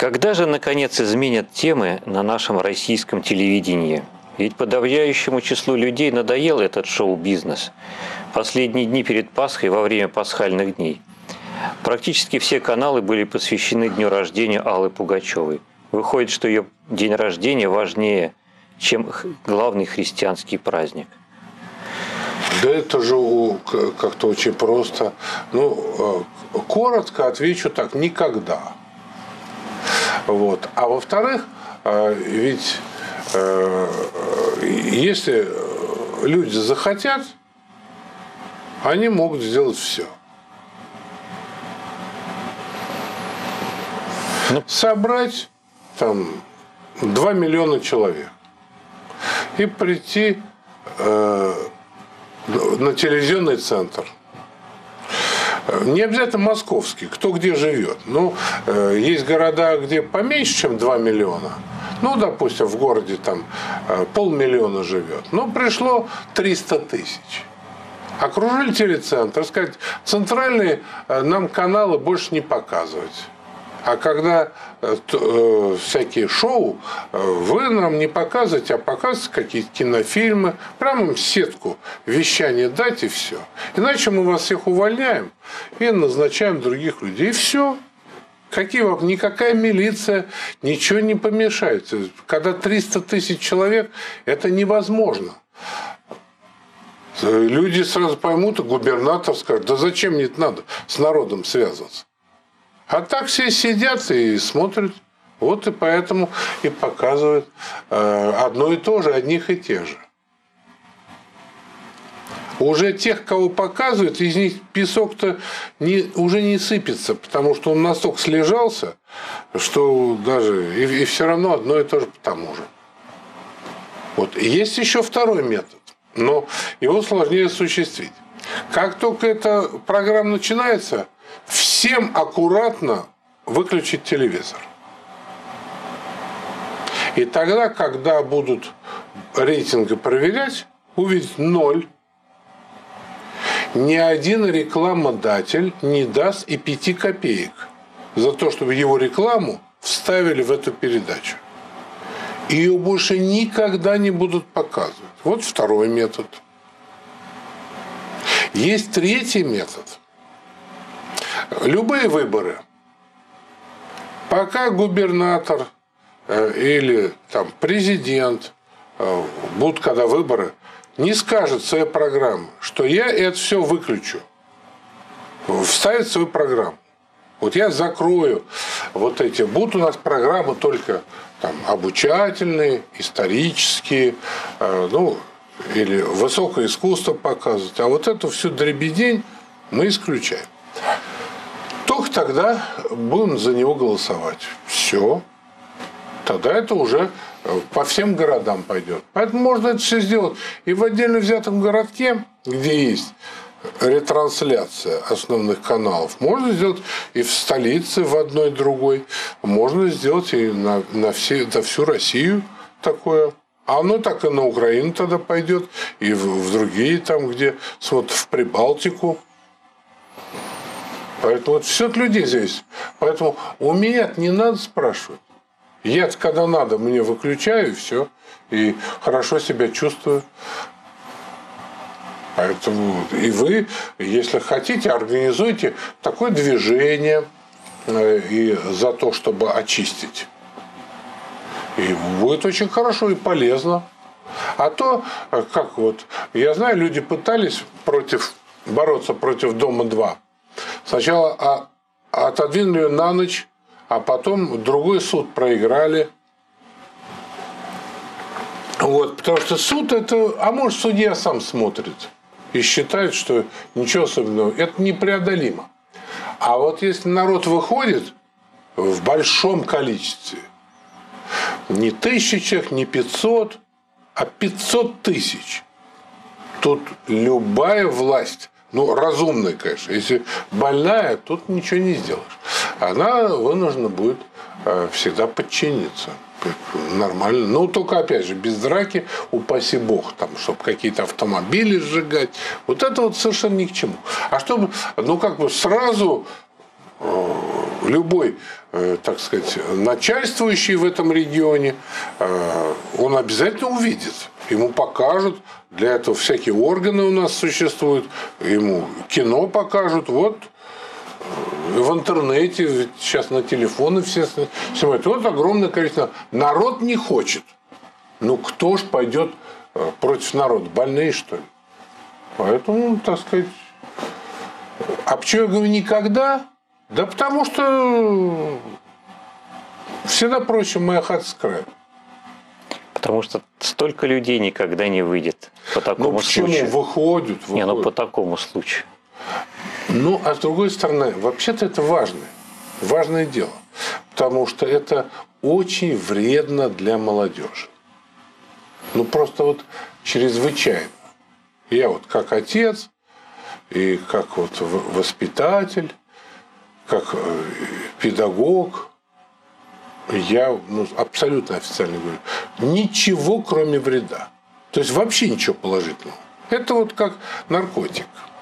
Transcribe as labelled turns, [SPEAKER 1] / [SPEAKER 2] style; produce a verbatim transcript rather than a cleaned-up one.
[SPEAKER 1] Когда же, наконец, изменят темы на нашем российском телевидении? Ведь подавляющему числу людей надоел этот шоу-бизнес. Последние дни перед Пасхой, во время пасхальных дней, практически все каналы были посвящены дню рождения Аллы Пугачевой. Выходит, что ее день рождения важнее, чем главный христианский праздник.
[SPEAKER 2] Да это же как-то очень просто. Ну, коротко отвечу так: никогда. Вот. А во-вторых, ведь если люди захотят, они могут сделать все. Ну, собрать там два миллиона человек и прийти э, на телевизионный центр. Не обязательно московский, кто где живет. Ну, э, есть города, где поменьше, чем два миллиона. Ну, допустим, в городе там э, полмиллиона живет. Но пришло триста тысяч. Окружили телецентр, сказать, центральные э, нам каналы больше не показывать. А когда э, э, всякие шоу, э, вы нам не показываете, а показываете какие-то кинофильмы, прямо им сетку вещания дать и все. Иначе мы вас всех увольняем и назначаем других людей. И все. Какие вам, никакая милиция, ничего не помешает. Когда триста тысяч человек, это невозможно. Люди сразу поймут, и губернатор скажет: да зачем мне это надо с народом связываться? А так все сидят и смотрят. Вот и поэтому и показывают одно и то же, одних и тех же. Уже тех, кого показывают, из них песок-то не, уже не сыпется, потому что он настолько слежался, что даже и, и все равно одно и то же по тому же. Вот. Есть еще второй метод, но его сложнее осуществить. Как только эта программа начинается, всем аккуратно выключить телевизор. И тогда, когда будут рейтинги проверять, увидят ноль. Ни один рекламодатель не даст и пяти копеек за то, чтобы его рекламу вставили в эту передачу. Ее больше никогда не будут показывать. Вот второй метод. Есть третий метод. Любые выборы. Пока губернатор или там, президент, будут когда выборы, не скажет в своей программе, что я это все выключу, вставит свою программу. Вот я закрою вот эти. Будут у нас программы только там, обучательные, исторические, ну, или высокое искусство показывать. А вот эту всю дребедень мы исключаем. Только тогда будем за него голосовать. Все. Тогда это уже по всем городам пойдет. Поэтому можно это все сделать и в отдельно взятом городке, где есть ретрансляция основных каналов. Можно сделать и в столице, в одной, другой. Можно сделать и на, на, все, на всю Россию такое. А оно так и на Украину тогда пойдет, и в, в другие там, где вот в Прибалтику. Поэтому вот все от людей зависит. Поэтому у меня не надо спрашивать. Я, когда надо, мне выключаю, и все. И хорошо себя чувствую. Поэтому и вы, если хотите, организуйте такое движение и за то, чтобы очистить. И будет очень хорошо и полезно. А то, как вот, я знаю, люди пытались против, бороться против Дома-два. Сначала отодвинули на ночь, а потом другой суд проиграли. Вот, потому что суд это... А может, судья сам смотрит и считает, что ничего особенного. Это непреодолимо. А вот если народ выходит в большом количестве, не тысяча человек, не пятьсот, а пятьсот тысяч, тут любая власть, ну, разумная, конечно, если больная, тут ничего не сделаешь. Она вынуждена будет всегда подчиниться. Нормально. Ну, только, опять же, без драки, упаси бог, там, чтобы какие-то автомобили сжигать. Вот это вот совершенно ни к чему. А чтобы, ну, как бы сразу любой, так сказать, начальствующий в этом регионе, он обязательно увидит. Ему покажут, для этого всякие органы у нас существуют, ему кино покажут, вот в интернете, ведь сейчас на телефоны все снимают. Вот огромное количество. Народ не хочет. Ну кто ж пойдет против народа? Больные, что ли? Поэтому, так сказать... А почему я говорю никогда? Да потому что всегда проще моя хата с краю.
[SPEAKER 1] Потому что столько людей никогда не выйдет по такому
[SPEAKER 2] ну, почему?
[SPEAKER 1] случаю.
[SPEAKER 2] Выходят, выходят.
[SPEAKER 1] Не, ну по такому случаю.
[SPEAKER 2] Ну, а с другой стороны, вообще-то это важное, важное дело. Потому что это очень вредно для молодежи. Ну, просто вот чрезвычайно. Я вот как отец, и как вот воспитатель, как педагог, я ну, абсолютно официально говорю, ничего кроме вреда. То есть вообще ничего положительного. Это вот как наркотик.